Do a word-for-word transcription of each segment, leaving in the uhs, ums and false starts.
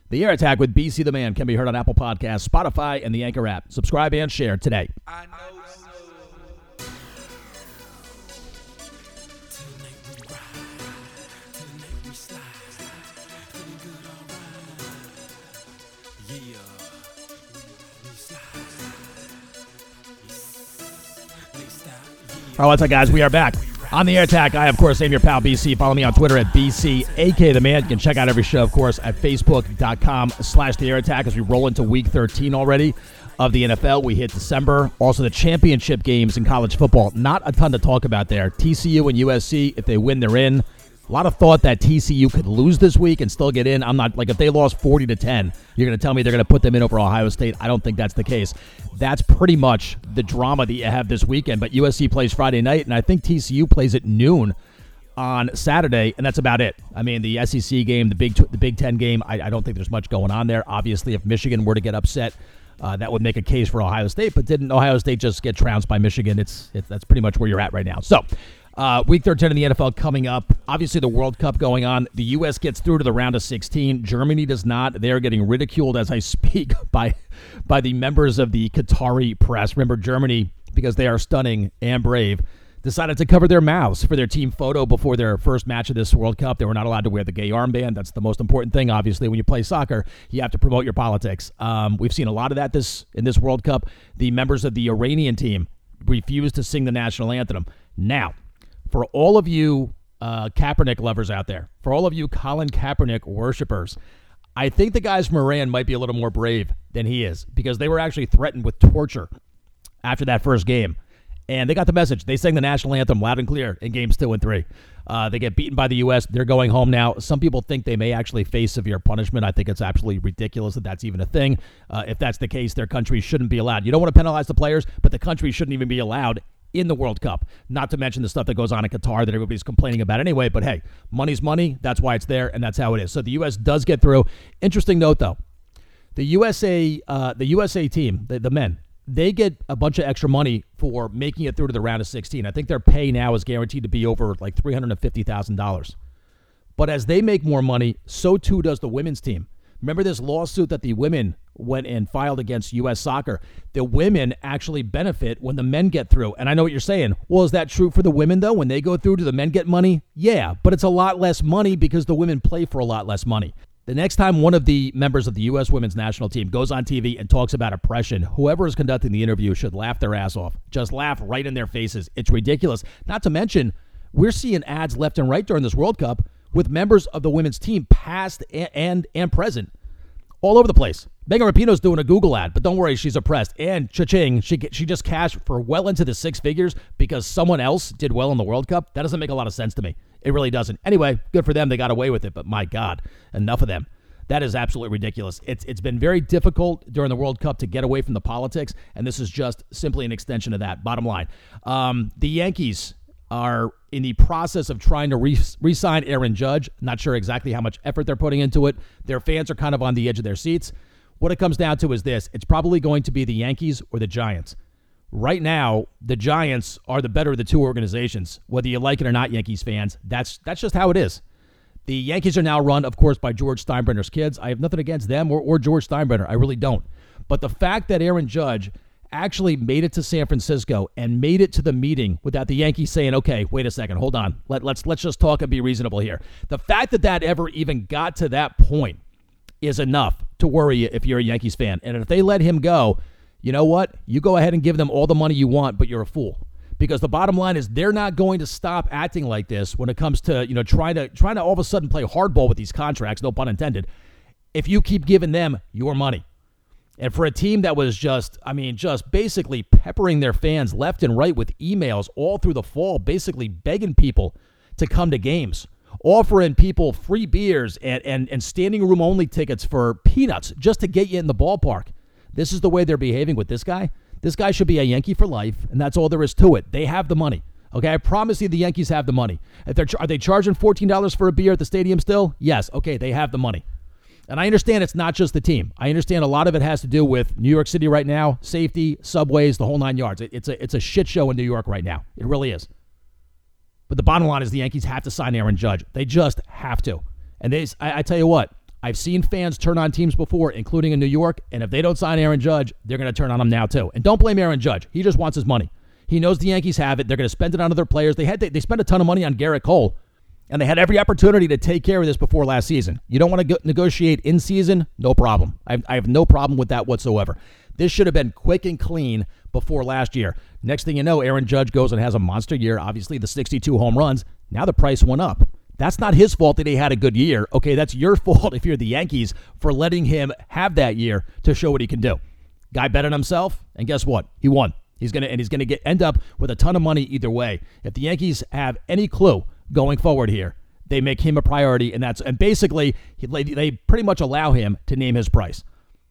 The Air Attack with B C the Man can be heard on Apple Podcasts, Spotify, and the Anchor app. Subscribe and share today. I know so. All right, what's up, guys? We are back on the Air Attack. I, of course, am your pal, B C. Follow me on Twitter at B C, A K the Man. You can check out every show, of course, at Facebook.com slash the Air Attack as we roll into Week thirteen already of the N F L. We hit December. Also, the championship games in college football. Not a ton to talk about there. T C U and U S C, if they win, they're in. A lot of thought that T C U could lose this week and still get in. I'm not, like, if they lost forty to ten, you're going to tell me they're going to put them in over Ohio State. I don't think that's the case. That's pretty much the drama that you have this weekend. But U S C plays Friday night, and I think T C U plays at noon on Saturday, and that's about it. I mean, the S E C game, the Big the Big Ten game, I, I don't think there's much going on there. Obviously, if Michigan were to get upset, uh, that would make a case for Ohio State. But didn't Ohio State just get trounced by Michigan? It's, it's that's pretty much where you're at right now. So, Uh, week thirteen in the N F L coming up. Obviously, the World Cup going on. The U S gets through to the round of sixteen. Germany does not. They're getting ridiculed as I speak by by the members of the Qatari press. Remember, Germany, because they are stunning and brave, decided to cover their mouths for their team photo before their first match of this World Cup. They were not allowed to wear the gay armband. That's the most important thing, obviously. When you play soccer, you have to promote your politics. Um, we've seen a lot of that this in this World Cup. The members of the Iranian team refused to sing the national anthem. Now, for all of you uh, Kaepernick lovers out there, for all of you Colin Kaepernick worshipers, I think the guys from Iran might be a little more brave than he is, because they were actually threatened with torture after that first game. And they got the message. They sang the national anthem loud and clear in games two and three. Uh, they get beaten by the U S. They're going home now. Some people think they may actually face severe punishment. I think it's absolutely ridiculous that that's even a thing. Uh, if that's the case, their country shouldn't be allowed. You don't want to penalize the players, but the country shouldn't even be allowed in the World Cup, not to mention the stuff that goes on in Qatar that everybody's complaining about anyway. But hey, money's money. That's why it's there, and that's how it is. So the U S does get through. Interesting note, though, the U S A, uh, the U S A team, the, the men, they get a bunch of extra money for making it through to the round of sixteen. I think their pay now is guaranteed to be over like three hundred fifty thousand dollars. But as they make more money, so too does the women's team. Remember this lawsuit that the women went and filed against U S Soccer? The women actually benefit when the men get through. And I know what you're saying. Well, is that true for the women, though? When they go through, do the men get money? Yeah, but it's a lot less money because the women play for a lot less money. The next time one of the members of the U S women's national team goes on T V and talks about oppression, whoever is conducting the interview should laugh their ass off. Just laugh right in their faces. It's ridiculous. Not to mention, we're seeing ads left and right during this World Cup with members of the women's team, past and and, and present, all over the place. Megan Rapinoe's doing a Google ad, but don't worry, she's oppressed. And cha-ching, she she just cashed for well into the six figures because someone else did well in the World Cup. That doesn't make a lot of sense to me. It really doesn't. Anyway, good for them. They got away with it, but my God, enough of them. That is absolutely ridiculous. It's It's been very difficult during the World Cup to get away from the politics, and this is just simply an extension of that. Bottom line, um, the Yankees are in the process of trying to re- re-sign Aaron Judge. Not sure exactly how much effort they're putting into it. Their fans are kind of on the edge of their seats. What it comes down to is this. It's probably going to be the Yankees or the Giants. Right now, the Giants are the better of the two organizations. Whether you like it or not, Yankees fans, that's that's just how it is. The Yankees are now run, of course, by George Steinbrenner's kids. I have nothing against them or, or George Steinbrenner. I really don't. But the fact that Aaron Judge actually made it to San Francisco and made it to the meeting without the Yankees saying, okay, wait a second, hold on. Let, let's let's just talk and be reasonable here. The fact that that ever even got to that point is enough to worry you if you're a Yankees fan. And if they let him go, you know what? You go ahead and give them all the money you want, but you're a fool. Because the bottom line is they're not going to stop acting like this when it comes to, you know, trying to trying to all of a sudden play hardball with these contracts, no pun intended, if you keep giving them your money. And for a team that was just, I mean, just basically peppering their fans left and right with emails all through the fall, basically begging people to come to games, offering people free beers and, and, and standing room only tickets for peanuts just to get you in the ballpark. This is the way they're behaving with this guy. This guy should be a Yankee for life, and that's all there is to it. They have the money. Okay, I promise you the Yankees have the money. If they're Are they charging fourteen dollars for a beer at the stadium still? Yes. Okay, they have the money. And I understand it's not just the team. I understand a lot of it has to do with New York City right now, safety, subways, the whole nine yards. It, it's a it's a shit show in New York right now. It really is. But the bottom line is the Yankees have to sign Aaron Judge. They just have to. And they, I, I tell you what, I've seen fans turn on teams before, including in New York, and if they don't sign Aaron Judge, they're going to turn on him now too. And don't blame Aaron Judge. He just wants his money. He knows the Yankees have it. They're going to spend it on other players. They had they, they spent a ton of money on Garrett Cole, and they had every opportunity to take care of this before last season. You don't want to go, negotiate in season? No problem. I, I have no problem with that whatsoever. This should have been quick and clean before last year. Next thing you know, Aaron Judge goes and has a monster year. Obviously, the sixty-two home runs. Now the price went up. That's not his fault that he had a good year. Okay, that's your fault if you're the Yankees for letting him have that year to show what he can do. Guy bet on himself, and guess what? He won. He's gonna and he's gonna get end up with a ton of money either way. If the Yankees have any clue going forward here, they make him a priority, and that's and basically he, they pretty much allow him to name his price.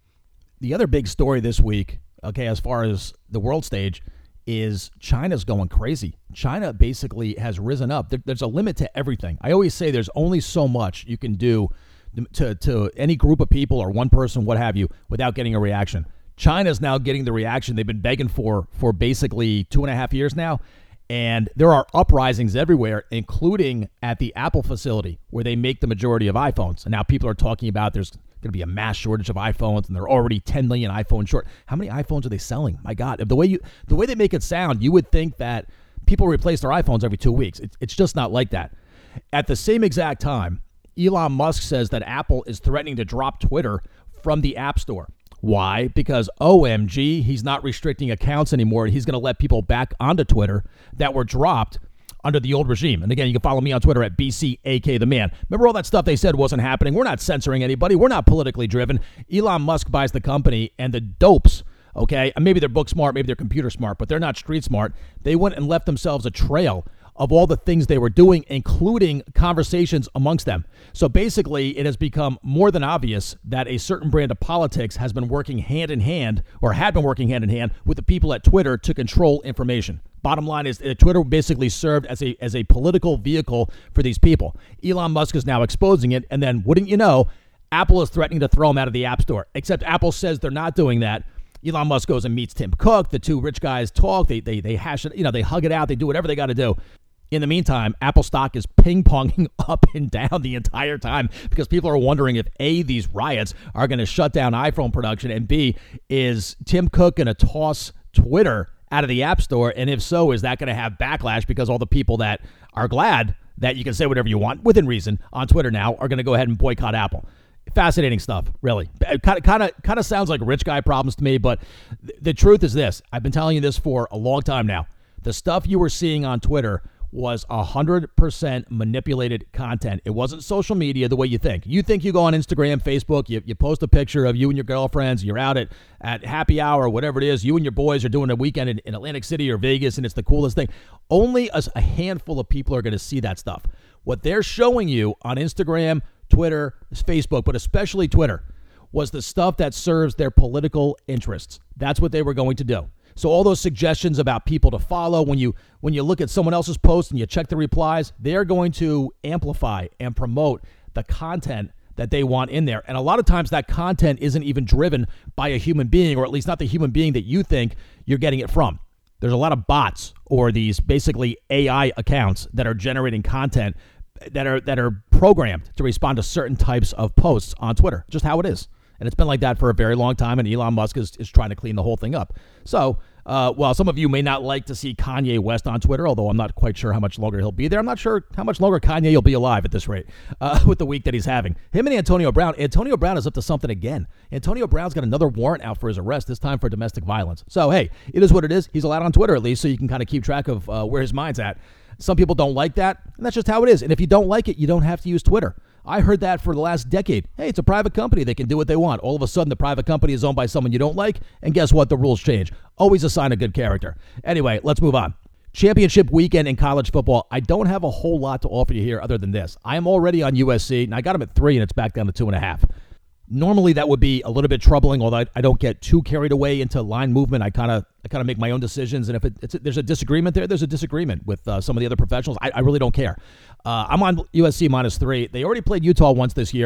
The other big story this week, okay, as far as the world stage, is China's going crazy. China basically has risen up. There, there's a limit to everything. I always say there's only so much you can do to, to any group of people or one person, what have you, without getting a reaction. China's now getting the reaction they've been begging for for basically two and a half years now. And there are uprisings everywhere, including at the Apple facility where they make the majority of iPhones. And now people are talking about there's going to be a mass shortage of iPhones, and they're already ten million iPhones short. How many iPhones are they selling? My God, the way you the way they make it sound, you would think that people replace their iPhones every two weeks. It's, it's just not like that. At the same exact time, Elon Musk says that Apple is threatening to drop Twitter from the App Store. Why? Because O M G, he's not restricting accounts anymore. He's going to let people back onto Twitter that were dropped under the old regime. And again, you can follow me on Twitter at B C A K the man. Remember all that stuff they said wasn't happening? We're not censoring anybody. We're not politically driven. Elon Musk buys the company, and the dopes, okay, and maybe they're book smart, maybe they're computer smart, but they're not street smart. They went and left themselves a trail of all the things they were doing, including conversations amongst them. So basically, it has become more than obvious that a certain brand of politics has been working hand in hand, or had been working hand in hand, with the people at Twitter to control information. Bottom line is, uh, Twitter basically served as a as a political vehicle for these people. Elon Musk is now exposing it, and then, wouldn't you know, Apple is threatening to throw them out of the App Store. Except Apple says they're not doing that. Elon Musk goes and meets Tim Cook. The two rich guys talk. They they they hash it. You know, they hug it out. They do whatever they got to do. In the meantime, Apple stock is ping-ponging up and down the entire time because people are wondering if, A, these riots are going to shut down iPhone production, and B, is Tim Cook going to toss Twitter out of the App Store? And if so, is that going to have backlash because all the people that are glad that you can say whatever you want, within reason, on Twitter now are going to go ahead and boycott Apple? Fascinating stuff, really. Kind of, kind of, kind of sounds like rich guy problems to me, but th- the truth is this. I've been telling you this for a long time now. The stuff you were seeing on Twitter was one hundred percent manipulated content. It wasn't social media the way you think. You think you go on Instagram, Facebook, you, you post a picture of you and your girlfriends, you're out at, at happy hour or whatever it is, you and your boys are doing a weekend in, in Atlantic City or Vegas, and it's the coolest thing. Only a, a handful of people are going to see that stuff. What they're showing you on Instagram, Twitter, Facebook, but especially Twitter, was the stuff that serves their political interests. That's what they were going to do. So all those suggestions about people to follow, when you when you look at someone else's post and you check the replies, they're going to amplify and promote the content that they want in there. And a lot of times that content isn't even driven by a human being, or at least not the human being that you think you're getting it from. There's a lot of bots, or these basically A I accounts that are generating content that are that are programmed to respond to certain types of posts on Twitter. Just how it is. And it's been like that for a very long time, and Elon Musk is, is trying to clean the whole thing up. So, uh, while some of you may not like to see Kanye West on Twitter, although I'm not quite sure how much longer he'll be there. I'm not sure how much longer Kanye will be alive at this rate uh, with the week that he's having. Him and Antonio Brown. Antonio Brown is up to something again. Antonio Brown's got another warrant out for his arrest, this time for domestic violence. So, hey, it is what it is. He's allowed on Twitter, at least, so you can kind of keep track of uh, where his mind's at. Some people don't like that, and that's just how it is. And if you don't like it, you don't have to use Twitter. I heard that for the last decade. Hey, it's a private company. They can do what they want. All of a sudden, the private company is owned by someone you don't like, and guess what? The rules change. Always a sign of good character. Anyway, let's move on. Championship weekend in college football. I don't have a whole lot to offer you here other than this. I am already on U S C, and I got them at three, and it's back down to two and a half. Normally, that would be a little bit troubling, although I, I don't get too carried away into line movement. I kind of I kind of make my own decisions, and if it, it's a, there's a disagreement there, there's a disagreement with uh, some of the other professionals. I, I really don't care. Uh, I'm on U S C minus three. They already played Utah once this year,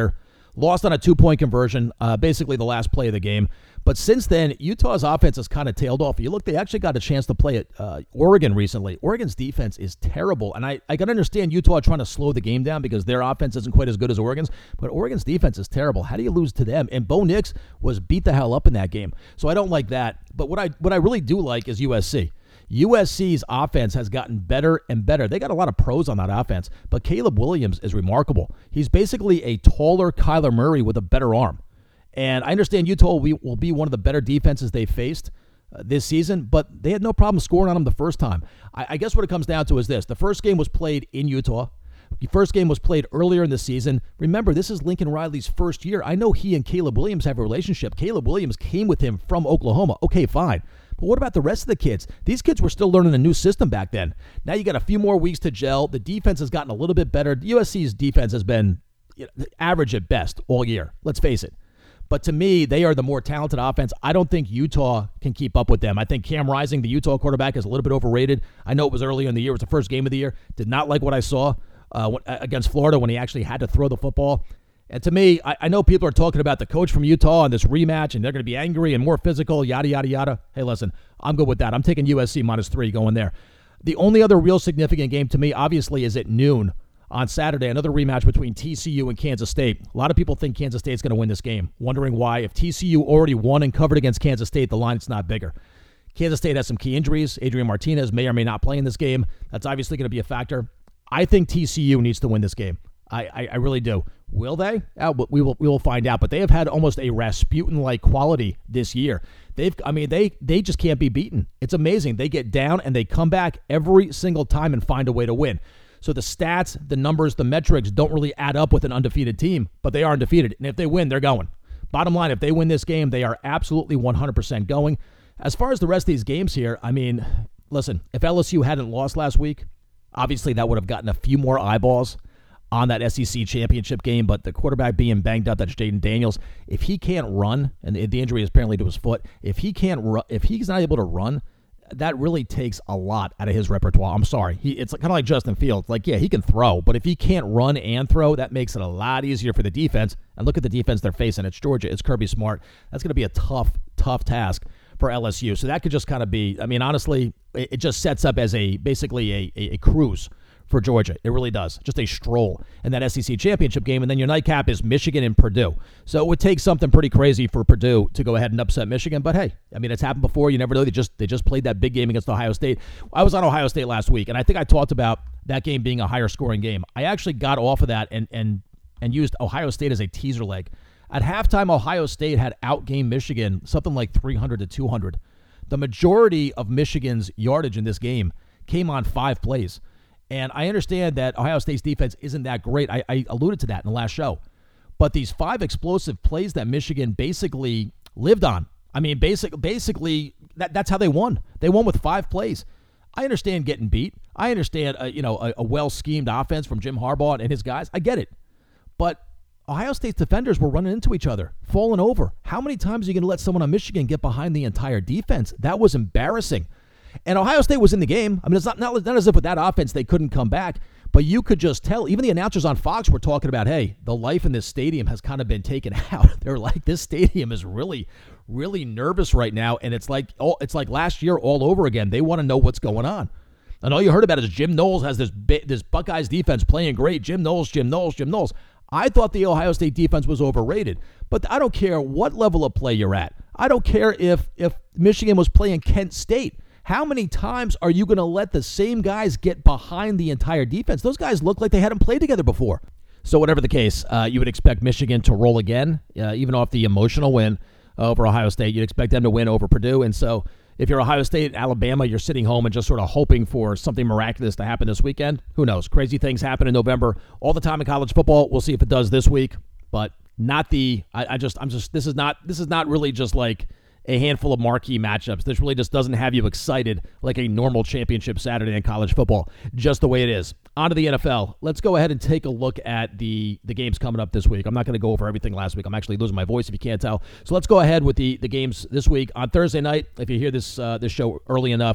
Lost on a two-point conversion, uh, basically the last play of the game. But since then, Utah's offense has kind of tailed off. You look, they actually got a chance to play at uh, Oregon recently. Oregon's defense is terrible. And I, I can understand Utah trying to slow the game down because their offense isn't quite as good as Oregon's. But Oregon's defense is terrible. How do you lose to them? And Bo Nix was beat the hell up in that game. So I don't like that. But what I what I really do like is U S C. U S C's offense has gotten better and better. They got a lot of pros on that offense. But Caleb Williams is remarkable. He's basically a taller Kyler Murray with a better arm. And I understand Utah will be, will be one of the better defenses they faced uh, this season, but they had no problem scoring on them the first time. I, I guess what it comes down to is this. The first game was played in Utah. The first game was played earlier in the season. Remember, this is Lincoln Riley's first year. I know he and Caleb Williams have a relationship. Caleb Williams came with him from Oklahoma. Okay, fine. But what about the rest of the kids? These kids were still learning a new system back then. Now you got a few more weeks to gel. The defense has gotten a little bit better. U S C's defense has been you know, average at best all year. Let's face it. But to me, they are the more talented offense. I don't think Utah can keep up with them. I think Cam Rising, the Utah quarterback, is a little bit overrated. I know it was earlier in the year. It was the first game of the year. Did not like what I saw uh, against Florida when he actually had to throw the football. And to me, I, I know people are talking about the coach from Utah and this rematch, and they're going to be angry and more physical, yada, yada, yada. Hey, listen, I'm good with that. I'm taking U S C minus three going there. The only other real significant game to me, obviously, is at noon on Saturday, another rematch between T C U and Kansas State. A lot of people think Kansas State's going to win this game, wondering why. If T C U already won and covered against Kansas State, the line's not bigger. Kansas State has some key injuries. Adrian Martinez may or may not play in this game. That's obviously going to be a factor. I think T C U needs to win this game. I, I, I really do. Will they? Uh, we will we will find out. But they have had almost a Rasputin-like quality this year. They've, I mean, they they just can't be beaten. It's amazing. They get down and they come back every single time and find a way to win. So the stats, the numbers, the metrics don't really add up with an undefeated team, but they are undefeated. And if they win, they're going. Bottom line, if they win this game, they are absolutely one hundred percent going. As far as the rest of these games here, I mean, listen, if L S U hadn't lost last week, obviously that would have gotten a few more eyeballs on that S E C championship game, but the quarterback being banged up, that's Jaden Daniels. If he can't run, and the injury is apparently to his foot, if he can't run, if he's not able to run, that really takes a lot out of his repertoire. I'm sorry. He, it's kind of like Justin Fields. Like, yeah, he can throw, but if he can't run and throw, that makes it a lot easier for the defense. And look at the defense they're facing. It's Georgia. It's Kirby Smart. That's going to be a tough, tough task for L S U. So that could just kind of be, I mean, honestly, it, it just sets up as a basically a, a, a cruise for Georgia. It really does. Just a stroll in that S E C championship game. And then your nightcap is Michigan and Purdue. So it would take something pretty crazy for Purdue to go ahead and upset Michigan. But hey, I mean, it's happened before. You never know. They just they just played that big game against Ohio State. I was on Ohio State last week, and I think I talked about that game being a higher scoring game. I actually got off of that and and and used Ohio State as a teaser leg. At halftime, Ohio State had outgained Michigan something like three hundred to two hundred. The majority of Michigan's yardage in this game came on five plays. And I understand that Ohio State's defense isn't that great. I, I alluded to that in the last show. But these five explosive plays that Michigan basically lived on, I mean, basic, basically, that, that's how they won. They won with five plays. I understand getting beat. I understand, uh, you know, a, a well-schemed offense from Jim Harbaugh and his guys. I get it. But Ohio State's defenders were running into each other, falling over. How many times are you going to let someone on Michigan get behind the entire defense? That was embarrassing. And Ohio State was in the game. I mean, it's not, not, not as if with that offense they couldn't come back, but you could just tell. Even the announcers on Fox were talking about, hey, the life in this stadium has kind of been taken out. They're like, this stadium is really, really nervous right now, and it's like oh, it's like last year all over again. They want to know what's going on. And all you heard about is Jim Knowles has this this Buckeyes defense playing great. Jim Knowles, Jim Knowles, Jim Knowles. I thought the Ohio State defense was overrated, but I don't care what level of play you're at. I don't care if if Michigan was playing Kent State. How many times are you going to let the same guys get behind the entire defense? Those guys look like they hadn't played together before. So whatever the case, uh, you would expect Michigan to roll again, uh, even off the emotional win over Ohio State. You'd expect them to win over Purdue. And so if you're Ohio State, Alabama, you're sitting home and just sort of hoping for something miraculous to happen this weekend. Who knows? Crazy things happen in November all the time in college football. We'll see if it does this week, but not the. I, I just, I'm just. This is not. This is not really just like a handful of marquee matchups. This really just doesn't have you excited like a normal championship Saturday in college football, just the way it is. On to the N F L. Let's go ahead and take a look at the, the games coming up this week. I'm not going to go over everything last week. I'm actually losing my voice if you can't tell. So let's go ahead with the, the games this week. On Thursday night, if you hear this uh, this show early enough,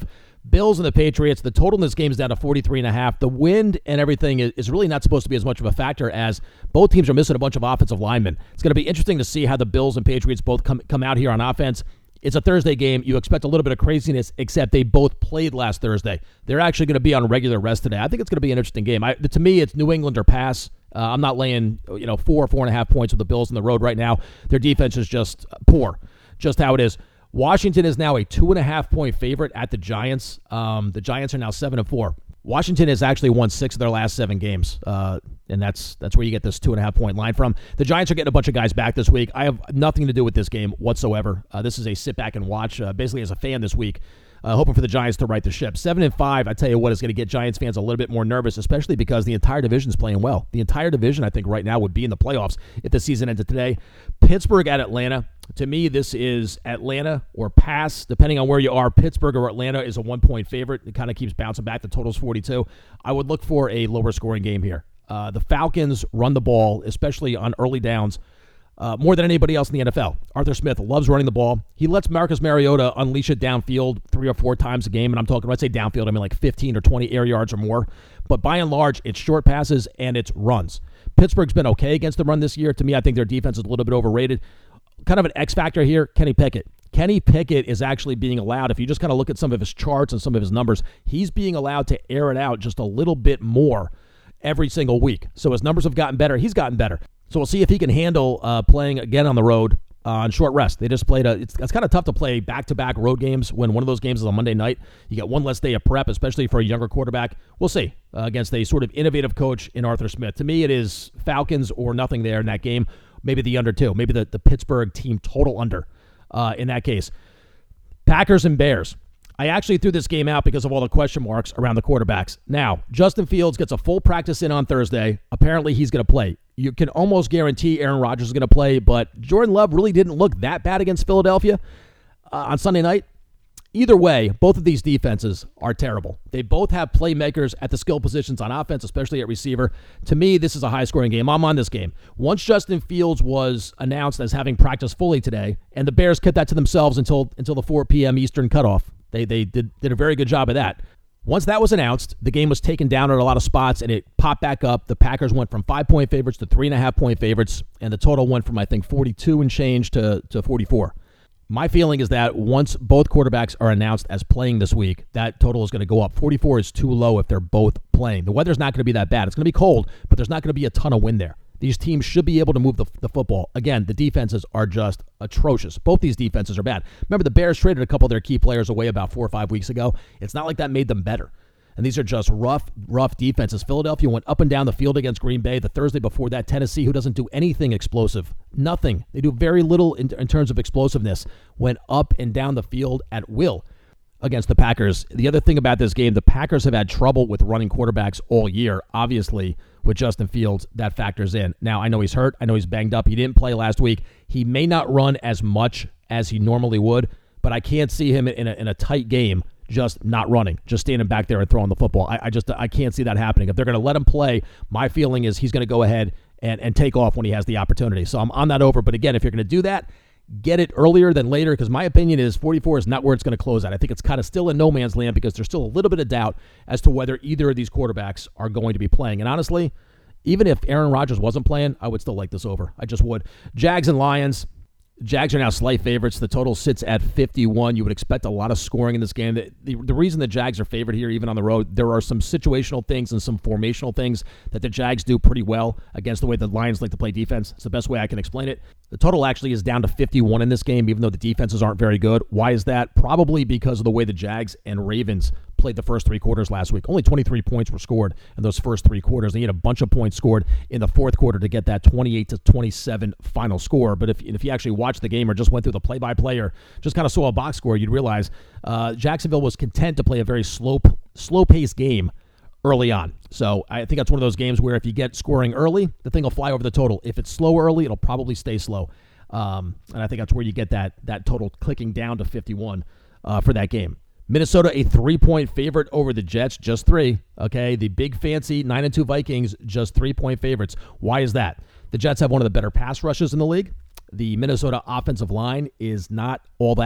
Bills and the Patriots, the total in this game is down to forty-three and a half. The wind and everything is, is really not supposed to be as much of a factor as both teams are missing a bunch of offensive linemen. It's going to be interesting to see how the Bills and Patriots both come, come out here on offense. It's a Thursday game. You expect a little bit of craziness, except they both played last Thursday. They're actually going to be on regular rest today. I think it's going to be an interesting game. I, to me, it's New England or pass. Uh, I'm not laying, you know, four, four and a half points with the Bills on the road right now. Their defense is just poor, just how it is. Washington is now a two and a half point favorite at the Giants. Um, the Giants are now seven and four. Washington has actually won six of their last seven games, uh, and that's that's where you get this two and a half point line from. The Giants are getting a bunch of guys back this week. I have nothing to do with this game whatsoever. Uh, this is a sit back and watch, uh, basically as a fan this week. Uh, hoping for the Giants to right the ship. Seven and five, I tell you what, is going to get Giants fans a little bit more nervous, especially because the entire division is playing well. The entire division, I think, right now would be in the playoffs if the season ended today. Pittsburgh at Atlanta. To me, this is Atlanta or pass, depending on where you are. Pittsburgh or Atlanta is a one-point favorite. It kind of keeps bouncing back. The total's forty-two. I would look for a lower-scoring game here. Uh, the Falcons run the ball, especially on early downs, Uh, more than anybody else in the N F L. Arthur Smith loves running the ball. He lets Marcus Mariota unleash it downfield three or four times a game, and I'm talking, when I say downfield, I mean like fifteen or twenty air yards or more. But by and large, it's short passes and it's runs. Pittsburgh's been okay against the run this year. To me, I think their defense is a little bit overrated. Kind of an X factor here, Kenny Pickett. Kenny Pickett is actually being allowed, if you just kind of look at some of his charts and some of his numbers, he's being allowed to air it out just a little bit more every single week. So his numbers have gotten better. He's gotten better. So we'll see if he can handle uh, playing again on the road uh, on short rest. They just played a. It's, it's kind of tough to play back-to-back road games when one of those games is on Monday night. You get one less day of prep, especially for a younger quarterback. We'll see uh, against a sort of innovative coach in Arthur Smith. To me, it is Falcons or nothing there in that game. Maybe the under two. Maybe the, the Pittsburgh team total under uh, in that case. Packers and Bears. I actually threw this game out because of all the question marks around the quarterbacks. Now, Justin Fields gets a full practice in on Thursday. Apparently, he's going to play. You can almost guarantee Aaron Rodgers is going to play, but Jordan Love really didn't look that bad against Philadelphia uh, on Sunday night. Either way, both of these defenses are terrible. They both have playmakers at the skill positions on offense, especially at receiver. To me, this is a high-scoring game. I'm on this game. Once Justin Fields was announced as having practiced fully today, and the Bears kept that to themselves until until the four p.m. Eastern cutoff. They they did, did a very good job of that. Once that was announced, the game was taken down at a lot of spots, and it popped back up. The Packers went from five-point favorites to three-and-a-half-point favorites, and the total went from, I think, forty-two and change to, to forty-four. My feeling is that once both quarterbacks are announced as playing this week, that total is going to go up. forty-four is too low if they're both playing. The weather's not going to be that bad. It's going to be cold, but there's not going to be a ton of wind there. These teams should be able to move the, the football. Again, the defenses are just atrocious. Both these defenses are bad. Remember, the Bears traded a couple of their key players away about four or five weeks ago. It's not like that made them better. And these are just rough, rough defenses. Philadelphia went up and down the field against Green Bay. The Thursday before that, Tennessee, who doesn't do anything explosive, nothing. They do very little in, in terms of explosiveness, went up and down the field at will against the Packers. The other thing about this game, the Packers have had trouble with running quarterbacks all year. Obviously, with Justin Fields, that factors in. Now, I know he's hurt. I know he's banged up. He didn't play last week. He may not run as much as he normally would, but I can't see him in a, in a tight game just not running, just standing back there and throwing the football. I, I just I can't see that happening. If they're going to let him play, my feeling is he's going to go ahead and, and take off when he has the opportunity. So I'm on that over. But again, if you're going to do that, get it earlier than later, because my opinion is forty-four is not where it's going to close at. I think it's kind of still in no man's land because there's still a little bit of doubt as to whether either of these quarterbacks are going to be playing. And honestly, even if Aaron Rodgers wasn't playing, I would still like this over. I just would. Jags and Lions. Jags are now slight favorites. The total sits at fifty-one. You would expect a lot of scoring in this game. The, the, the reason the Jags are favored here, even on the road, there are some situational things and some formational things that the Jags do pretty well against the way the Lions like to play defense. It's the best way I can explain it. The total actually is down to fifty-one in this game, even though the defenses aren't very good. Why is that? Probably because of the way the Jags and Ravens played the first three quarters last week. Only twenty-three points were scored in those first three quarters. They had a bunch of points scored in the fourth quarter to get that twenty-eight to twenty-seven final score. But if, if you actually watched the game or just went through the play-by-play or just kind of saw a box score, you'd realize uh, Jacksonville was content to play a very slow, slow-paced game early on. So I think that's one of those games where if you get scoring early, the thing will fly over the total. If it's slow early, it'll probably stay slow. Um, and I think that's where you get that that total clicking down to fifty-one uh, for that game. Minnesota, a three-point favorite over the Jets, just three. Okay, the big fancy nine and two Vikings, just three-point favorites. Why is that? The Jets have one of the better pass rushes in the league. The Minnesota offensive line is not all that.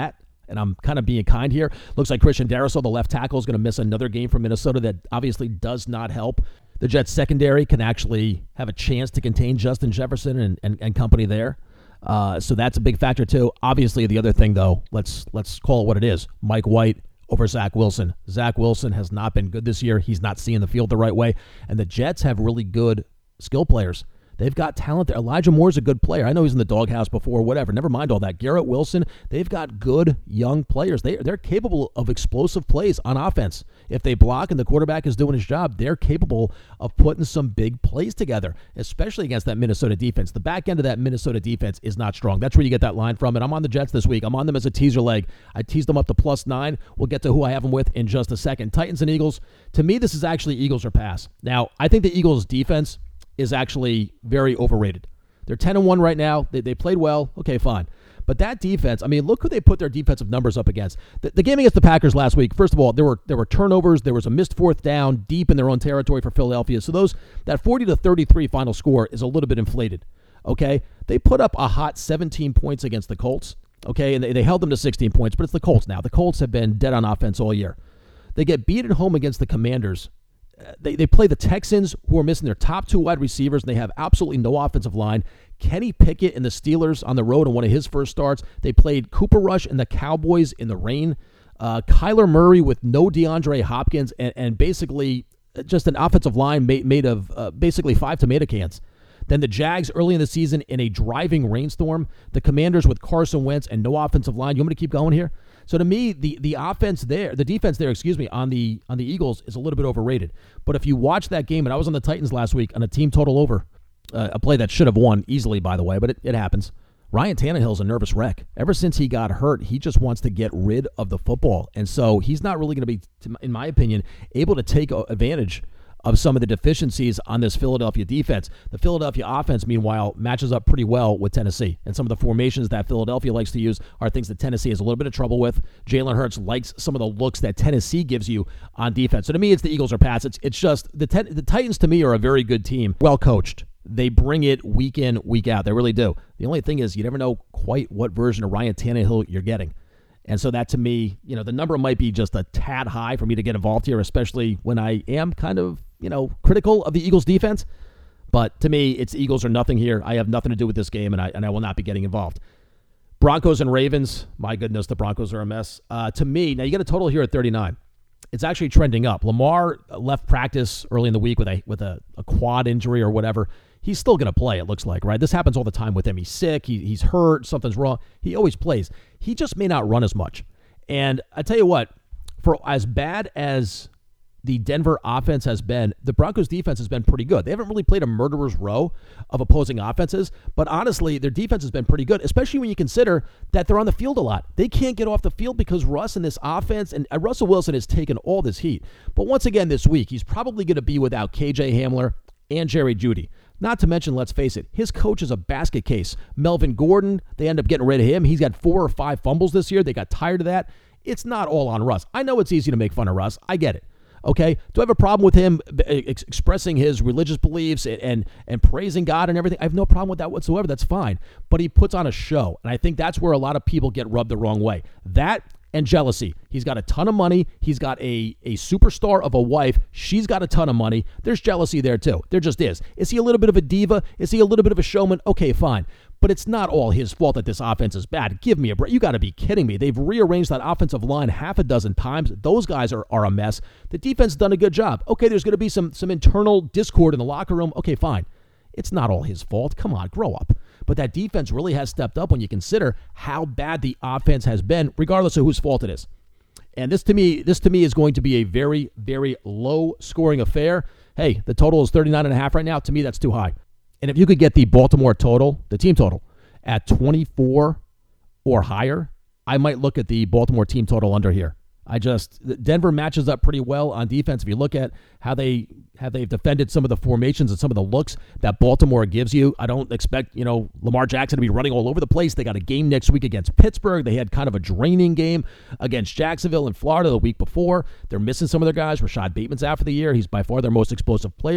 and I'm kind of being kind here. Looks like Christian Darrisaw, the left tackle, is going to miss another game for Minnesota. That obviously does not help. The Jets secondary can actually have a chance to contain Justin Jefferson and, and, and company there. Uh, so that's a big factor too. Obviously, the other thing, though, let's let's call it what it is. Mike White over Zach Wilson. Zach Wilson has not been good this year. He's not seeing the field the right way. And the Jets have really good skill players. They've got talent there. Elijah Moore's a good player. I know he's in the doghouse before, whatever. Never mind all that. Garrett Wilson, they've got good young players. They, they're capable of explosive plays on offense. If they block and the quarterback is doing his job, they're capable of putting some big plays together, especially against that Minnesota defense. The back end of that Minnesota defense is not strong. That's where you get that line from. And I'm on the Jets this week. I'm on them as a teaser leg. I teased them up to plus nine. We'll get to who I have them with in just a second. Titans and Eagles. To me, this is actually Eagles or pass. Now, I think the Eagles' defense is actually very overrated. They're ten and one right now. They, they played well. Okay, fine. But that defense, I mean, look who they put their defensive numbers up against. The, the game against the Packers last week, first of all, there were there were turnovers. There was a missed fourth down deep in their own territory for Philadelphia. So those that forty to thirty-three final score is a little bit inflated. Okay? They put up a hot seventeen points against the Colts. Okay? And they, they held them to sixteen points, but it's the Colts now. The Colts have been dead on offense all year. They get beat at home against the Commanders. They they play the Texans, who are missing their top two wide receivers, and they have absolutely no offensive line. Kenny Pickett and the Steelers on the road in one of his first starts. They played Cooper Rush and the Cowboys in the rain. Uh, Kyler Murray with no DeAndre Hopkins and, and basically just an offensive line made, made of uh, basically five tomato cans. Then the Jags early in the season in a driving rainstorm. The Commanders with Carson Wentz and no offensive line. You want me to keep going here? So to me, the the offense there, the defense there, excuse me, on the on the Eagles is a little bit overrated. But if you watch that game, and I was on the Titans last week on a team total over, uh, a play that should have won easily, by the way, but it, it happens. Ryan Tannehill's a nervous wreck. Ever since he got hurt, he just wants to get rid of the football. And so he's not really going to be, in my opinion, able to take advantage of some of the deficiencies on this Philadelphia defense. The Philadelphia offense, meanwhile, matches up pretty well with Tennessee. And some of the formations that Philadelphia likes to use are things that Tennessee has a little bit of trouble with. Jalen Hurts likes some of the looks that Tennessee gives you on defense. So to me, it's the Eagles or pass. It's, it's just the, ten, the Titans, to me, are a very good team, well coached. They bring it week in, week out. They really do. The only thing is you never know quite what version of Ryan Tannehill you're getting. And so that, to me, you know, the number might be just a tad high for me to get involved here, especially when I am kind of, you know, critical of the Eagles defense. But to me, it's Eagles or nothing here. I have nothing to do with this game, and I and I will not be getting involved. Broncos and Ravens. My goodness, the Broncos are a mess. Uh, to me, now you get a total here at thirty-nine. It's actually trending up. Lamar left practice early in the week with a with a, a quad injury or whatever. He's still going to play, it looks like, right? This happens all the time with him. He's sick. He, he's hurt. Something's wrong. He always plays. He just may not run as much. And I tell you what, for as bad as the Denver offense has been, the Broncos defense has been pretty good. They haven't really played a murderer's row of opposing offenses, but honestly, their defense has been pretty good, especially when you consider that they're on the field a lot. They can't get off the field because Russ and this offense, and Russell Wilson has taken all this heat. But once again this week, he's probably going to be without K J Hamler and Jerry Jeudy. Not to mention, let's face it, his coach is a basket case. Melvin Gordon, they end up getting rid of him. He's got four or five fumbles this year. They got tired of that. It's not all on Russ. I know it's easy to make fun of Russ. I get it. Okay? Do I have a problem with him ex- expressing his religious beliefs and, and and praising God and everything? I have no problem with that whatsoever. That's fine. But he puts on a show, and I think that's where a lot of people get rubbed the wrong way. That and jealousy. He's got a ton of money. He's got a, a superstar of a wife. She's got a ton of money. There's jealousy there too. There just is. Is he a little bit of a diva? Is he a little bit of a showman? Okay, fine. But it's not all his fault that this offense is bad. Give me a break. You got to be kidding me. They've rearranged that offensive line half a dozen times. Those guys are, are a mess. The defense has done a good job. Okay, there's going to be some, some internal discord in the locker room. Okay, fine. It's not all his fault. Come on, grow up. But that defense really has stepped up when you consider how bad the offense has been, regardless of whose fault it is. And this to me, this to me is going to be a very, very low-scoring affair. Hey, the total is thirty-nine and a half right now. To me, that's too high. And if you could get the Baltimore total, the team total, at twenty-four or higher, I might look at the Baltimore team total under here. I just, Denver matches up pretty well on defense. If you look at how they how they've defended some of the formations and some of the looks that Baltimore gives you, I don't expect, you know, Lamar Jackson to be running all over the place. They got a game next week against Pittsburgh. They had kind of a draining game against Jacksonville in Florida the week before. They're missing some of their guys. Rashad Bateman's out for the year. He's by far their most explosive player.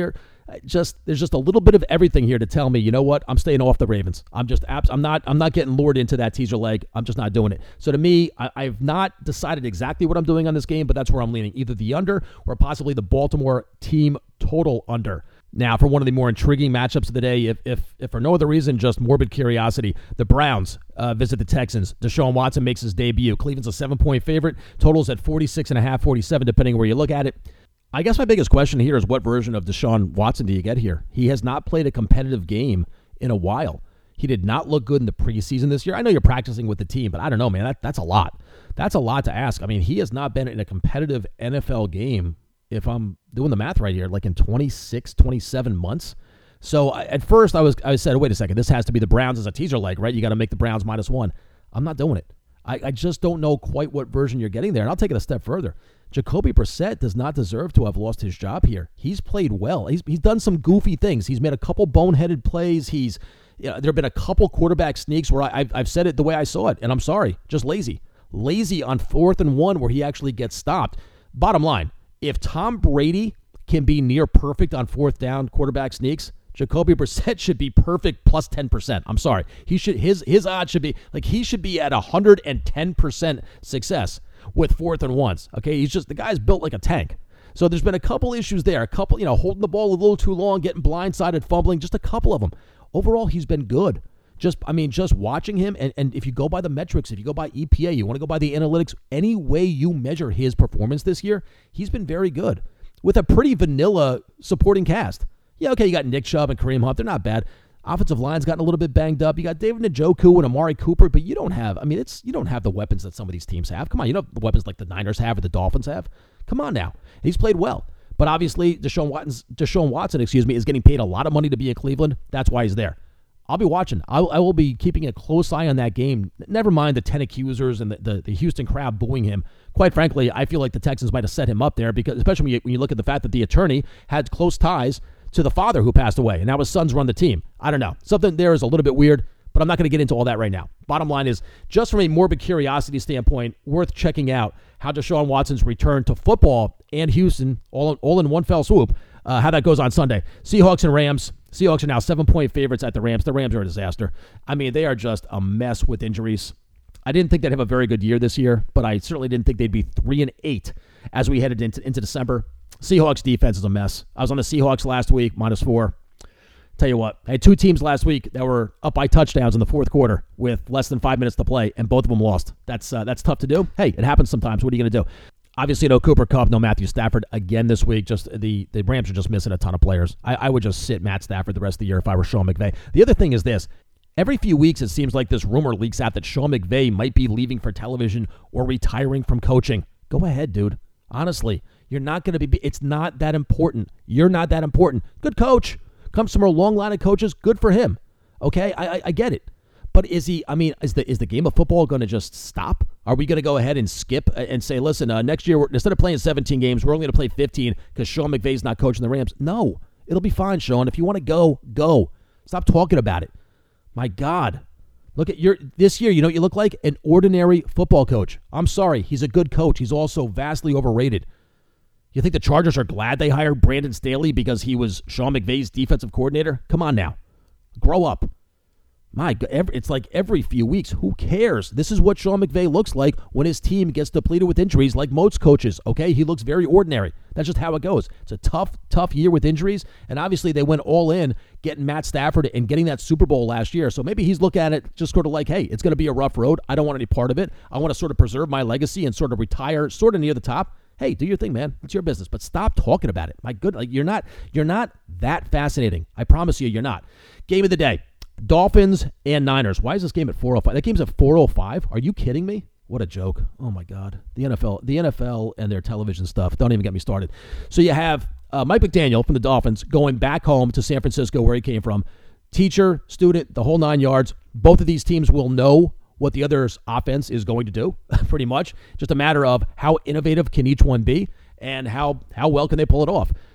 Just there's just a little bit of everything here to tell me, you know what? I'm staying off the Ravens. I'm just abs- I'm not I'm not getting lured into that teaser leg. I'm just not doing it. So to me, I, I've not decided exactly what I'm doing on this game, but that's where I'm leaning, either the under or possibly the Baltimore team total under. Now, for one of the more intriguing matchups of the day, if if, if for no other reason, just morbid curiosity, the Browns uh, visit the Texans. Deshaun Watson makes his debut. Cleveland's a seven-point favorite. Totals at forty-six and a half, forty-seven, depending where you look at it. I guess my biggest question here is what version of Deshaun Watson do you get here? He has not played a competitive game in a while. He did not look good in the preseason this year. I know you're practicing with the team, but I don't know, man. That, that's a lot. That's a lot to ask. I mean, he has not been in a competitive N F L game, if I'm doing the math right here, like in twenty-six, twenty-seven months. So I, at first I was I said, wait a second, this has to be the Browns as a teaser leg, right? You got to make the Browns minus one. I'm not doing it. I, I just don't know quite what version you're getting there. And I'll take it a step further. Jacoby Brissett does not deserve to have lost his job here. He's played well. He's he's done some goofy things. He's made a couple boneheaded plays. He's you know, there have been a couple quarterback sneaks where I, I've, I've said it the way I saw it, and I'm sorry, just lazy. Lazy on fourth and one where he actually gets stopped. Bottom line, if Tom Brady can be near perfect on fourth down quarterback sneaks, Jacoby Brissett should be perfect plus ten percent. I'm sorry. He should his his odds should be like he should be at one hundred ten percent success with fourth and ones. Okay, he's just the guy's built like a tank. So there's been a couple issues there. A couple, you know, holding the ball a little too long, getting blindsided, fumbling, just a couple of them. Overall, he's been good. Just, I mean, just watching him, and, and if you go by the metrics, if you go by E P A, you want to go by the analytics, any way you measure his performance this year, he's been very good with a pretty vanilla supporting cast. Yeah, okay, you got Nick Chubb and Kareem Hunt. They're not bad. Offensive line's gotten a little bit banged up. You got David Njoku and Amari Cooper, but you don't have, I mean, it's you don't have the weapons that some of these teams have. Come on, you know the weapons like the Niners have or the Dolphins have. Come on now. He's played well. But obviously, Deshaun Watson's, Deshaun Watson, excuse me, is getting paid a lot of money to be in Cleveland. That's why he's there. I'll be watching. I, I will be keeping a close eye on that game. Never mind the ten accusers and the, the, the Houston crowd booing him. Quite frankly, I feel like the Texans might have set him up there, because especially when you, when you look at the fact that the attorney had close ties to the father who passed away, and now his sons run the team. I don't know. Something there is a little bit weird, but I'm not going to get into all that right now. Bottom line is, just from a morbid curiosity standpoint, worth checking out how Deshaun Watson's return to football and Houston all, all in one fell swoop, uh, how that goes on Sunday. Seahawks and Rams. Seahawks are now seven-point favorites at the Rams. The Rams are a disaster. I mean, they are just a mess with injuries. I didn't think they'd have a very good year this year, but I certainly didn't think they'd be three and eight as we headed into, into December. Seahawks defense is a mess. I was on the Seahawks last week, minus four. Tell you what, I had two teams last week that were up by touchdowns in the fourth quarter with less than five minutes to play, and both of them lost. That's uh, that's tough to do. Hey, it happens sometimes. What are you going to do? Obviously, no Cooper Kupp, no Matthew Stafford again this week. Just the, the Rams are just missing a ton of players. I, I would just sit Matt Stafford the rest of the year if I were Sean McVay. The other thing is this. Every few weeks, it seems like this rumor leaks out that Sean McVay might be leaving for television or retiring from coaching. Go ahead, dude. Honestly, you're not going to be, it's not that important. You're not that important. Good coach. Comes from a long line of coaches. Good for him. Okay, I, I, I get it. But is he, I mean, is the is the game of football going to just stop? Are we going to go ahead and skip and say, listen, uh, next year, we're, instead of playing seventeen games, we're only going to play fifteen because Sean McVay's not coaching the Rams? No, it'll be fine, Sean. If you want to go, go. Stop talking about it. My God. Look at your this year, you know what you look like? An ordinary football coach. I'm sorry. He's a good coach. He's also vastly overrated. You think the Chargers are glad they hired Brandon Staley because he was Sean McVay's defensive coordinator? Come on now. Grow up. My God, every, it's like every few weeks. Who cares? This is what Sean McVay looks like when his team gets depleted with injuries like most coaches, okay? He looks very ordinary. That's just how it goes. It's a tough, tough year with injuries, and obviously they went all in getting Matt Stafford and getting that Super Bowl last year. So maybe he's looking at it just sort of like, hey, it's going to be a rough road. I don't want any part of it. I want to sort of preserve my legacy and sort of retire sort of near the top. Hey, do your thing, man. It's your business, but stop talking about it. My good, like you're not, you're not that fascinating. I promise you, you're not. Game of the day. Dolphins and Niners. Why is this game at four oh five? That game's at four oh five? Are you kidding me? What a joke. Oh, my God. The N F L the N F L and their television stuff. Don't even get me started. So you have uh, Mike McDaniel from the Dolphins going back home to San Francisco where he came from. Teacher, student, the whole nine yards. Both of these teams will know what the other's offense is going to do, pretty much. Just a matter of how innovative can each one be and how, how well can they pull it off.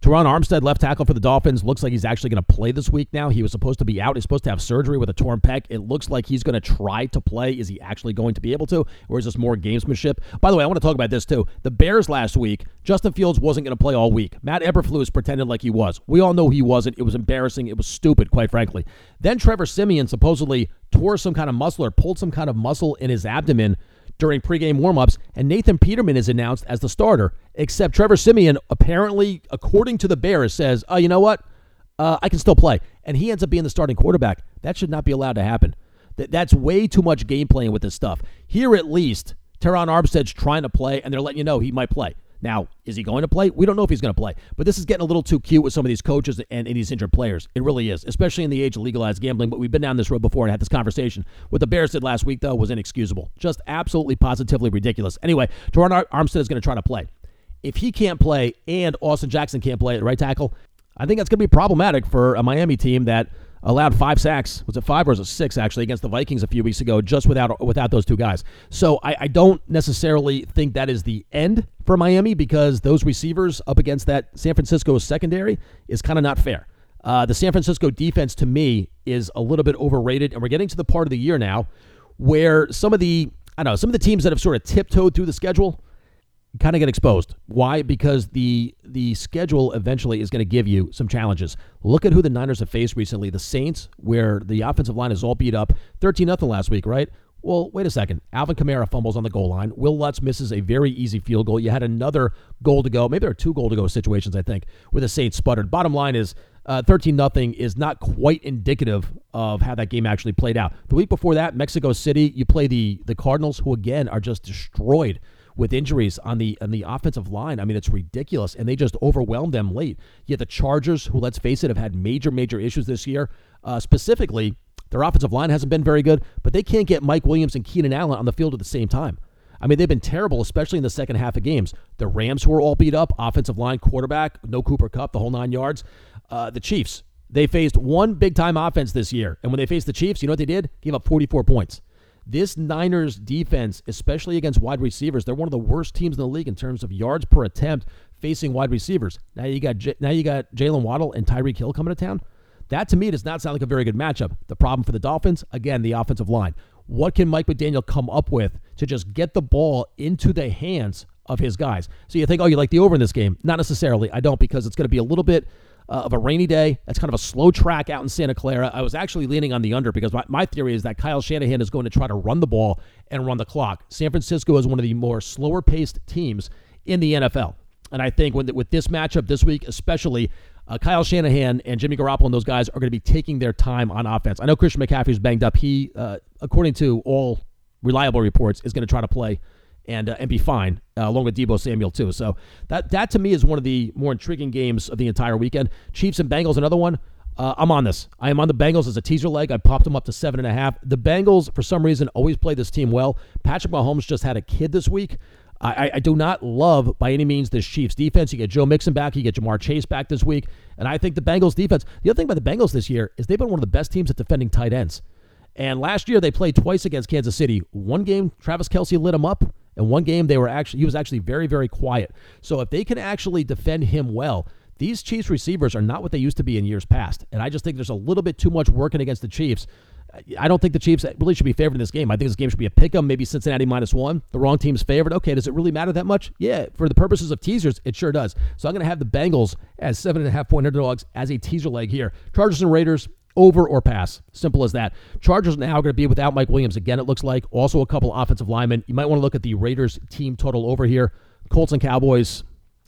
Teron Armstead, left tackle for the Dolphins, looks like he's actually going to play this week now. He was supposed to be out. He's supposed to have surgery with a torn pec. It looks like he's going to try to play. Is he actually going to be able to? Or is this more gamesmanship? By the way, I want to talk about this too. The Bears last week, Justin Fields wasn't going to play all week. Matt Eberflus pretended like he was. We all know he wasn't. It was embarrassing. It was stupid, quite frankly. Then Trevor Siemian supposedly tore some kind of muscle or pulled some kind of muscle in his abdomen during pregame warmups, and Nathan Peterman is announced as the starter, except Trevor Siemian apparently, according to the Bears, says, oh, you know what? Uh, I can still play. And he ends up being the starting quarterback. That should not be allowed to happen. Th- that's way too much game playing with this stuff. Here, at least, Teron Armstead's trying to play, and they're letting you know he might play. Now, is he going to play? We don't know if he's going to play. But this is getting a little too cute with some of these coaches and, and these injured players. It really is, especially in the age of legalized gambling. But we've been down this road before and had this conversation. What the Bears did last week, though, was inexcusable. Just absolutely, positively ridiculous. Anyway, Teron Ar- Armstead is going to try to play. If he can't play and Austin Jackson can't play at right tackle, I think that's going to be problematic for a Miami team that allowed five sacks. Was it five or was it six, actually, against the Vikings a few weeks ago, just without without those two guys. So I, I don't necessarily think that is the end for Miami, because those receivers up against that San Francisco secondary is kind of not fair. Uh, the San Francisco defense, to me, is a little bit overrated, and we're getting to the part of the year now where some of the, I don't know, some of the teams that have sort of tiptoed through the schedule kind of get exposed. Why? Because the the schedule eventually is going to give you some challenges. Look at who the Niners have faced recently. The Saints, where the offensive line is all beat up. thirteen nothing last week, right? Well, wait a second. Alvin Kamara fumbles on the goal line. Will Lutz misses a very easy field goal. You had another goal to go. Maybe there are two goal to go situations, I think, where the Saints sputtered. Bottom line is uh, thirteen nothing is not quite indicative of how that game actually played out. The week before that, Mexico City, you play the the Cardinals, who again are just destroyed with injuries on the on the offensive line. I mean, it's ridiculous, and they just overwhelmed them late. Yet the Chargers, who, let's face it, have had major, major issues this year, uh, specifically, their offensive line hasn't been very good, but they can't get Mike Williams and Keenan Allen on the field at the same time. I mean, they've been terrible, especially in the second half of games. The Rams, who are all beat up, offensive line, quarterback, no Cooper Kupp, the whole nine yards. Uh, the Chiefs, they faced one big-time offense this year, and when they faced the Chiefs, you know what they did? Gave up forty-four points. This Niners defense, especially against wide receivers, they're one of the worst teams in the league in terms of yards per attempt facing wide receivers. Now you got J- now you got Jalen Waddle and Tyreek Hill coming to town. That, to me, does not sound like a very good matchup. The problem for the Dolphins, again, the offensive line. What can Mike McDaniel come up with to just get the ball into the hands of his guys? So you think, oh, you like the over in this game? Not necessarily. I don't, because it's going to be a little bit Uh, of a rainy day. That's kind of a slow track out in Santa Clara. I was actually leaning on the under, because my, my theory is that Kyle Shanahan is going to try to run the ball and run the clock. San Francisco is one of the more slower-paced teams in the N F L. And I think when, with this matchup this week, especially, uh, Kyle Shanahan and Jimmy Garoppolo and those guys are going to be taking their time on offense. I know Christian McCaffrey's banged up. He, uh, according to all reliable reports, is going to try to play and uh, and be fine, uh, along with Deebo Samuel, too. So that, that, to me, is one of the more intriguing games of the entire weekend. Chiefs and Bengals, another one. Uh, I'm on this. I am on the Bengals as a teaser leg. I popped them up to seven and a half. The Bengals, for some reason, always play this team well. Patrick Mahomes just had a kid this week. I, I, I do not love, by any means, this Chiefs defense. You get Joe Mixon back. You get Jamar Chase back this week. And I think the Bengals defense, the other thing about the Bengals this year is they've been one of the best teams at defending tight ends. And last year, they played twice against Kansas City. One game, Travis Kelce lit them up. And one game, they were actually he was actually very, very quiet. So if they can actually defend him well, these Chiefs receivers are not what they used to be in years past. And I just think there's a little bit too much working against the Chiefs. I don't think the Chiefs really should be favored in this game. I think this game should be a pick-em, maybe Cincinnati minus one. The wrong team's favored. Okay, does it really matter that much? Yeah, for the purposes of teasers, it sure does. So I'm going to have the Bengals as seven and a half point underdogs as a teaser leg here. Chargers and Raiders, over or pass. Simple as that. Chargers now are going to be without Mike Williams again, it looks like. Also a couple offensive linemen. You might want to look at the Raiders team total over here. Colts and Cowboys.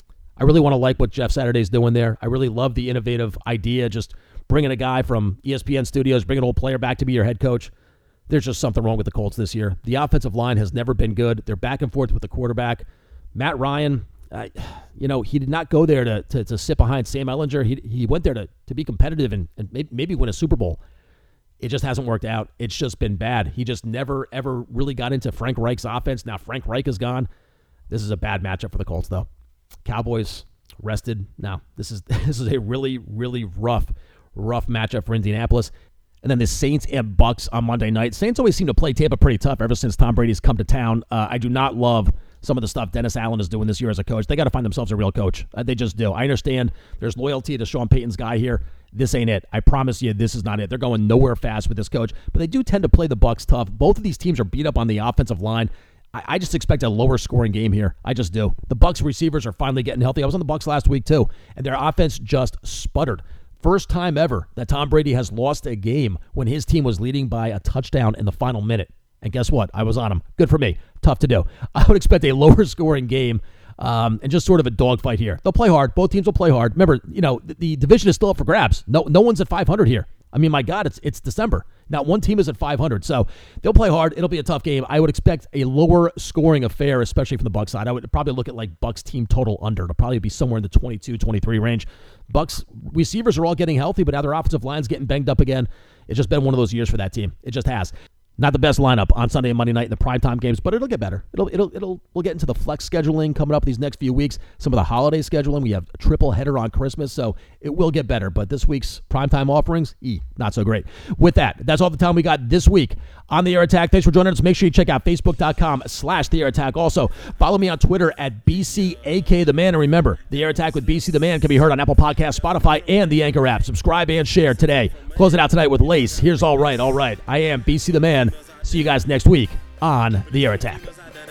I really want to like what Jeff Saturday's doing there. I really love the innovative idea, just bringing a guy from E S P N Studios, bringing an old player back to be your head coach. There's just something wrong with the Colts this year. The offensive line has never been good. They're back and forth with the quarterback. Matt Ryan, uh, you know, he did not go there to, to, to sit behind Sam Ehlinger. He he went there to, to be competitive and, and maybe, maybe win a Super Bowl. It just hasn't worked out. It's just been bad. He just never, ever really got into Frank Reich's offense. Now Frank Reich is gone. This is a bad matchup for the Colts, though. Cowboys rested. No, this is this is a really, really rough, rough matchup for Indianapolis. And then the Saints and Bucks on Monday night. Saints always seem to play Tampa pretty tough ever since Tom Brady's come to town. Uh, I do not love some of the stuff Dennis Allen is doing this year as a coach. They got to find themselves a real coach. Uh, they just do. I understand there's loyalty to Sean Payton's guy here. This ain't it. I promise you this is not it. They're going nowhere fast with this coach. But they do tend to play the Bucks tough. Both of these teams are beat up on the offensive line. I, I just expect a lower scoring game here. I just do. The Bucks receivers are finally getting healthy. I was on the Bucks last week too, and their offense just sputtered. First time ever that Tom Brady has lost a game when his team was leading by a touchdown in the final minute. And guess what? I was on him. Good for me. Tough to do. I would expect a lower scoring game um, and just sort of a dogfight here. They'll play hard. Both teams will play hard. Remember, you know, the, the division is still up for grabs. No, no one's at five hundred here. I mean, my God, it's it's December. Not one team is at five hundred. So they'll play hard. It'll be a tough game. I would expect a lower scoring affair, especially from the Bucs side. I would probably look at like Bucs team total under. It'll probably be somewhere in the twenty-two, twenty-three range. Bucs receivers are all getting healthy, but now their offensive line's getting banged up again. It's just been one of those years for that team. It just has. Not the best lineup on Sunday and Monday night in the primetime games, but it'll get better. It'll, it'll, it'll. We'll get into the flex scheduling coming up these next few weeks. Some of the holiday scheduling. We have a triple header on Christmas, so it will get better. But this week's primetime offerings, e, not so great. With that, that's all the time we got this week on The Air Attack. Thanks for joining us. Make sure you check out Facebook.com slash The Air Attack. Also, follow me on Twitter at B C A K The Man. And remember, The Air Attack with B C The Man can be heard on Apple Podcasts, Spotify, and the Anchor app. Subscribe and share today. Close it out tonight with Lace. Here's All Right, All Right. I am B C The Man. See you guys next week on The Air Attack.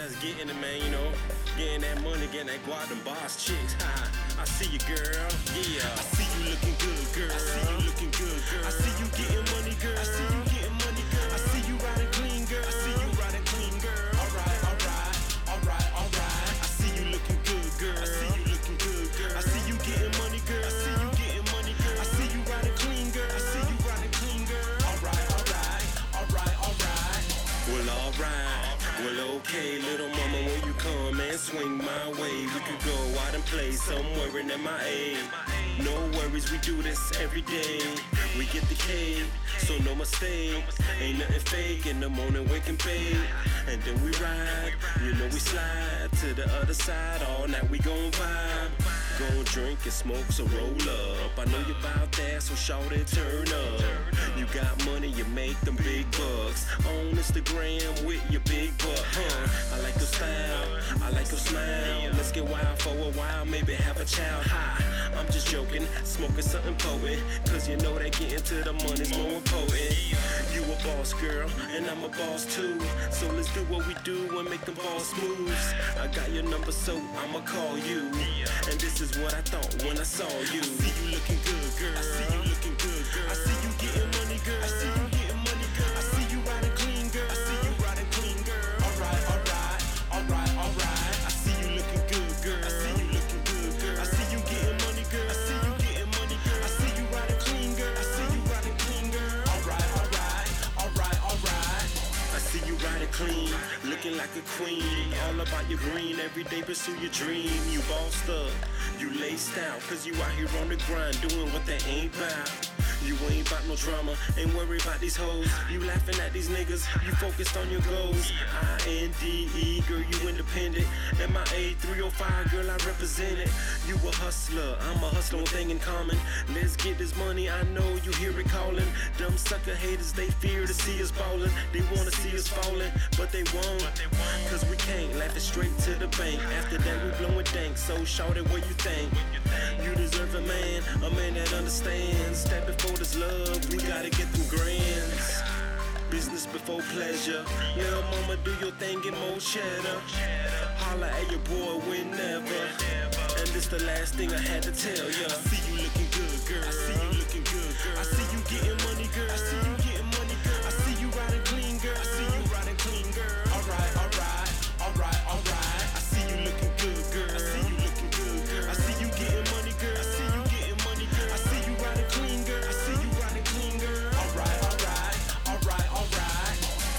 I see you, girl. Yeah. I see you looking good, girl. I see you looking good, girl. I see you getting money, girl. I see you getting money, girl. I see you riding clean, girl. I see you riding clean, girl. All right, all right, all right, all right. I see you looking good, girl. I see you looking good, girl. I see you getting money, girl. I see you getting money, girl. I see you riding clean, girl. I see you riding clean, girl. All right, all right, all right, all right. Well, all right. Well, okay, little mama, when you come and swing my way, we could go out and play somewhere in M I A. No worries, we do this every day. We get the K, so no mistake. Ain't nothing fake. In the morning, wake and bake, and then we ride. You know we slide to the other side. All night we gon' vibe, gon' drink and smoke, so roll up. I know you about that, so shout it, turn up. You got money, you make them big bucks on Instagram with your big butt, huh? I like your style, I like your smile. Let's get wild for a while, maybe have a child. Hi, I'm just joking, smoking something potent, cause you know that getting to the money's more important. You a boss, girl, and I'm a boss too. So let's do what we do and make them boss moves. I got your number, so I'ma call you. And this is what I thought when I saw you. I see you looking good, girl. I see you looking good, girl. I see you getting money, girl. I see you getting money, girl. I see you riding clean, girl. I see you riding clean, girl. All right, all right, all right, all right. I see you looking good, girl. I see you looking good, girl. I see you getting money, girl. I see you getting money, girl. I see you riding clean, girl. I see you riding clean, girl. All right, all right, all right, all right. I see you riding clean, looking like a queen. All about your green, every day pursue your dream. You bossed up, you laced out, cause you out here on the grind, doing what they ain't about. You ain't about no drama, ain't worried about these hoes. You laughing at these niggas, you focused on your goals. I N D E, girl, you independent. M I A three oh five, girl, I represent it. You a hustler, I'm a hustler, one thing in common. Let's get this money, I know you hear it calling. Dumb sucker haters, they fear to see us ballin'. They wanna see us fallin', but they won't. Cause we can't, laugh it straight to the bank. After that, we blowin' dank, so shout it what you think. You deserve a man, a man that understands that before this love, we gotta get them grands. Business before pleasure. Little mama, do your thing, get more cheddar. Holla at your boy whenever. And this the last thing I had to tell ya. I see you looking good, girl. I see you looking good, girl. I see you getting money, girl. I see you getting money, girl. I see you riding clean, girl. I see you riding clean, girl. All right, all right, all right, all right. I see you looking good, girl. I see you looking good, girl. I see you getting money, girl. I see you getting money, girl. I see you riding clean, girl. I see you riding clean, girl. All right, all right, all right, all right.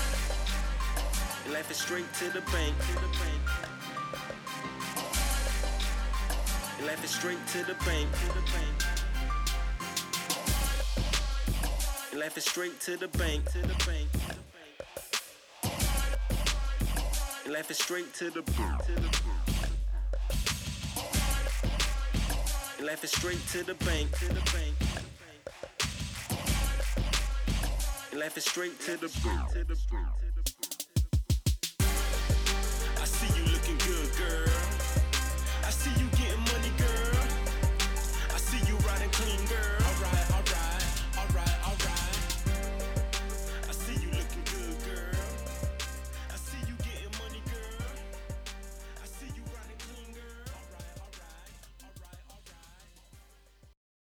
Life is straight to the bank. Life is straight to the bank. Life is straight to the bank. Life is straight to the bank. Life is straight to the bank. And life is straight to the boot.